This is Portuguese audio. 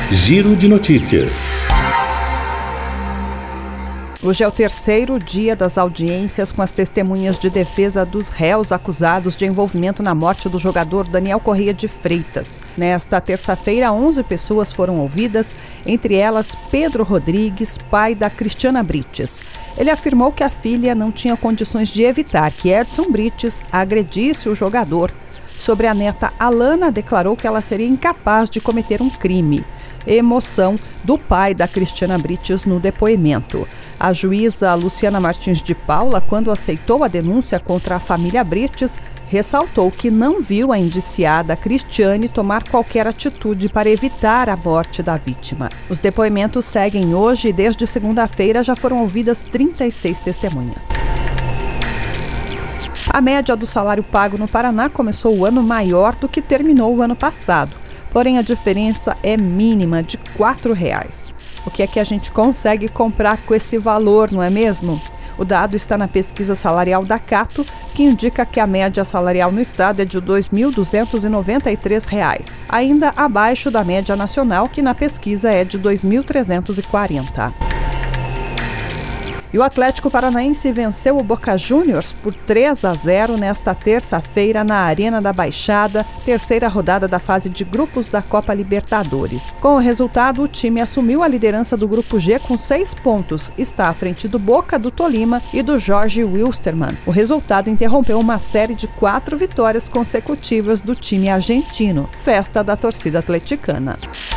Giro de Notícias. Hoje é o terceiro dia das audiências com as testemunhas de defesa dos réus acusados de envolvimento na morte do jogador Daniel Correia de Freitas. Nesta terça-feira, 11 pessoas foram ouvidas, entre elas Pedro Rodrigues, pai da Cristiana Brites. Ele afirmou que a filha não tinha condições de evitar que Edson Brites agredisse o jogador. Sobre a neta Alana, declarou que ela seria incapaz de cometer um crime. Emoção do pai da Cristiana Brites no depoimento. A juíza Luciana Martins de Paula, quando aceitou a denúncia contra a família Brites, ressaltou que não viu a indiciada Cristiane tomar qualquer atitude para evitar a morte da vítima. Os depoimentos seguem hoje e desde segunda-feira já foram ouvidas 36 testemunhas. A média do salário pago no Paraná começou o ano maior do que terminou o ano passado. Porém, a diferença é mínima, de R$ 4,00. O que é que a gente consegue comprar com esse valor, não é mesmo? O dado está na pesquisa salarial da Cato, que indica que a média salarial no estado é de R$ 2.293, ainda abaixo da média nacional, que na pesquisa é de R$ 2.340. E o Atlético Paranaense venceu o Boca Juniors por 3-0 nesta terça-feira na Arena da Baixada, terceira rodada da fase de grupos da Copa Libertadores. Com o resultado, o time assumiu a liderança do Grupo G com 6 pontos. Está à frente do Boca, do Tolima e do Jorge Wilstermann. O resultado interrompeu uma série de 4 vitórias consecutivas do time argentino. Festa da torcida atleticana.